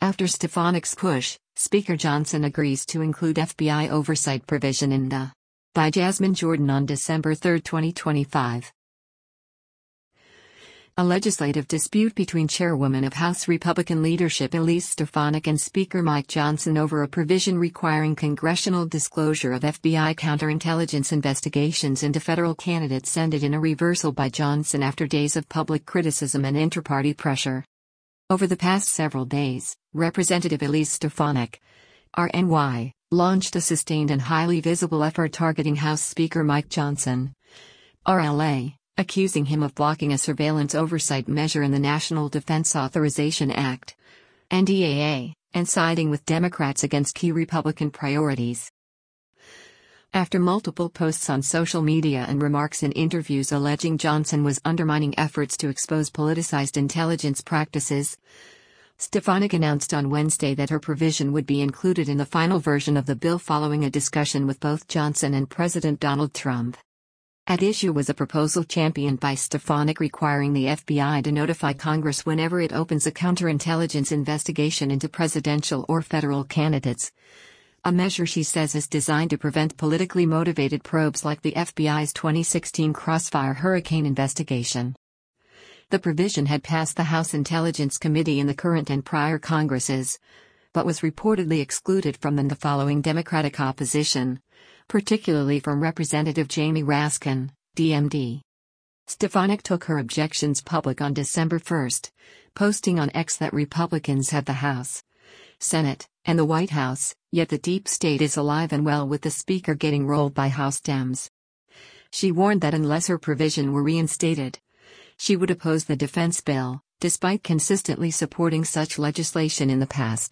After Stefanik's push, Speaker Johnson agrees to include FBI oversight provision in the. By Jasmine Jordan on December 3, 2025. A legislative dispute between Chairwoman of House Republican leadership Elise Stefanik and Speaker Mike Johnson over a provision requiring congressional disclosure of FBI counterintelligence investigations into federal candidates ended in a reversal by Johnson after days of public criticism and inter-party pressure. Over the past several days, Representative Elise Stefanik, RNY, launched a sustained and highly visible effort targeting House Speaker Mike Johnson, RLA, accusing him of blocking a surveillance oversight measure in the National Defense Authorization Act, NDAA, and siding with Democrats against key Republican priorities. After multiple posts on social media and remarks in interviews alleging Johnson was undermining efforts to expose politicized intelligence practices, Stefanik announced on Wednesday that her provision would be included in the final version of the bill following a discussion with both Johnson and President Donald Trump. At issue was a proposal championed by Stefanik requiring the FBI to notify Congress whenever it opens a counterintelligence investigation into presidential or federal candidates. A measure she says is designed to prevent politically motivated probes like the FBI's 2016 Crossfire hurricane investigation. The provision had passed the House Intelligence Committee in the current and prior Congresses, but was reportedly excluded from them following Democratic opposition, particularly from Representative Jamie Raskin, DMD. Stefanik took her objections public on December 1, posting on X that Republicans have the House, Senate, and the White House, yet the deep state is alive and well with the Speaker getting rolled by House Dems. She warned that unless her provision were reinstated, she would oppose the defense bill, despite consistently supporting such legislation in the past.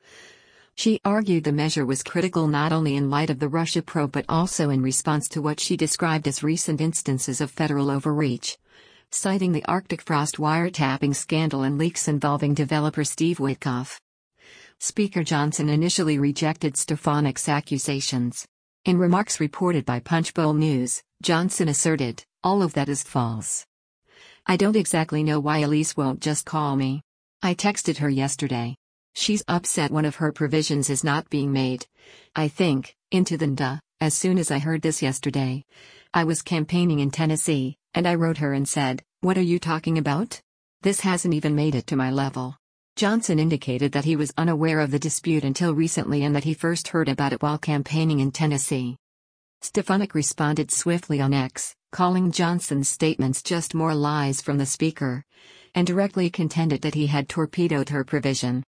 She argued the measure was critical not only in light of the Russia probe but also in response to what she described as recent instances of federal overreach, citing the Arctic Frost wiretapping scandal and leaks involving developer Steve Witkoff. Speaker Johnson initially rejected Stefanik's accusations. In remarks reported by Punchbowl News, Johnson asserted, "All of that is false. I don't exactly know why Elise won't just call me. I texted her yesterday. She's upset one of her provisions is not being made. I think, into the NDA, as soon as I heard this yesterday. I was campaigning in Tennessee, and I wrote her and said, 'What are you talking about? This hasn't even made it to my level.'" Johnson indicated that he was unaware of the dispute until recently and that he first heard about it while campaigning in Tennessee. Stefanik responded swiftly on X, calling Johnson's statements just more lies from the Speaker, and directly contended that he had torpedoed her provision.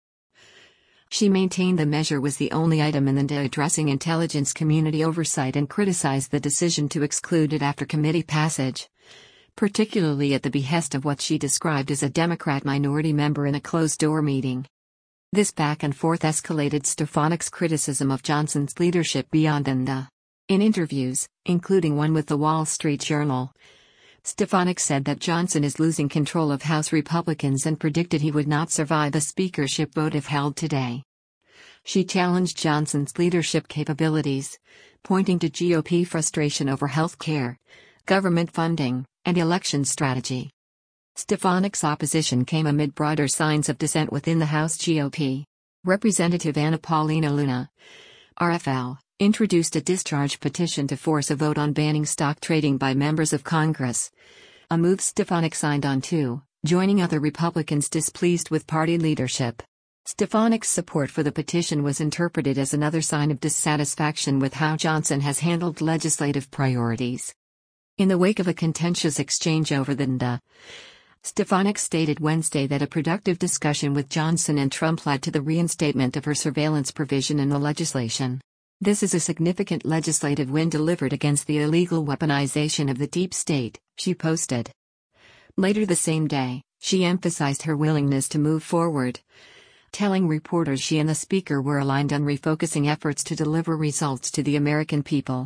She maintained the measure was the only item in the NDA addressing intelligence community oversight and criticized the decision to exclude it after committee passage, particularly at the behest of what she described as a Democrat minority member in a closed-door meeting. This back and forth escalated Stefanik's criticism of Johnson's leadership beyond the NDA. In interviews, including one with the Wall Street Journal, Stefanik said that Johnson is losing control of House Republicans and predicted he would not survive a speakership vote if held today. She challenged Johnson's leadership capabilities, pointing to GOP frustration over health care, government funding, and election strategy. Stefanik's opposition came amid broader signs of dissent within the House GOP. Representative Anna Paulina Luna, RFL, introduced a discharge petition to force a vote on banning stock trading by members of Congress, a move Stefanik signed on to, joining other Republicans displeased with party leadership. Stefanik's support for the petition was interpreted as another sign of dissatisfaction with how Johnson has handled legislative priorities. In the wake of a contentious exchange over the NDA, Stefanik stated Wednesday that a productive discussion with Johnson and Trump led to the reinstatement of her surveillance provision in the legislation. "This is a significant legislative win delivered against the illegal weaponization of the deep state," she posted. Later the same day, she emphasized her willingness to move forward, telling reporters she and the Speaker were aligned on refocusing efforts to deliver results to the American people.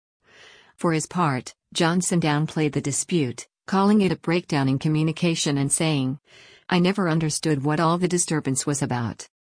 For his part, Johnson downplayed the dispute, calling it a breakdown in communication and saying, "I never understood what all the disturbance was about.